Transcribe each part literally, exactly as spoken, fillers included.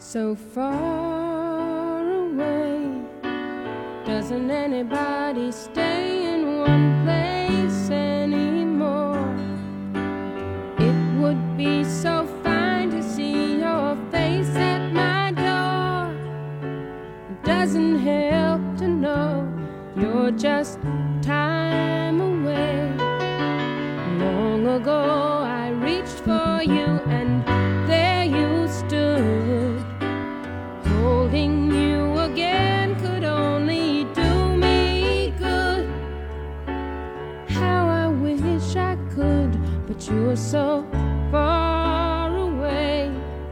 so far away. Doesn't anybody stay in one place anymore? It would be so fine to see your face at my door. It doesn't help to know you're just time away. Long ago I reached for you and there you stood. Holding you again could only do me good. How I wish I could, but you're so far away.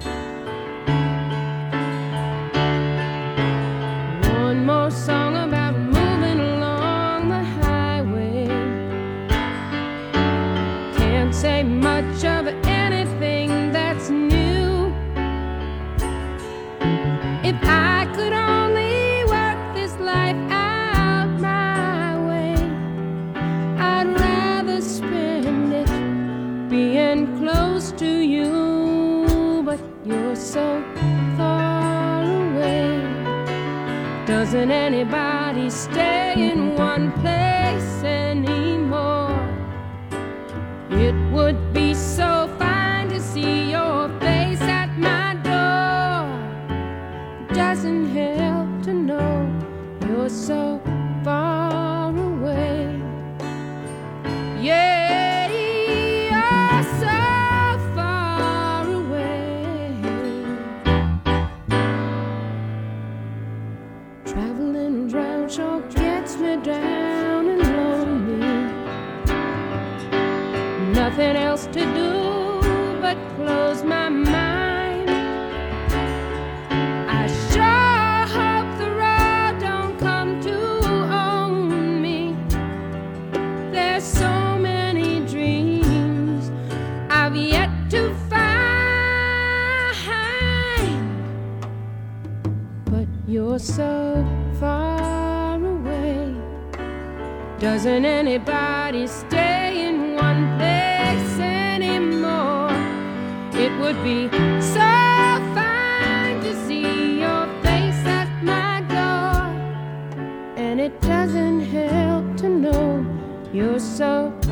One more song about moving along the highway. Can't say much of anything that's new. If I could only work this life out my way, I'd rather spend it being close to you, but you're so far away. Doesn't anybody stay in one place anymore? It would be so fine to see your face at my door. Doesn't help to know you're so far away. Yeah, you're so far away. Traveling around sure gets me down and lonely. Nothing else to do but close my mind. I sure hope the road don't come to own me. There's so many dreams I've yet to find, but you're so far away. Doesn't anybody stay in one place anymore? It would be so fine to see your face at my door. And it doesn't help to know you're so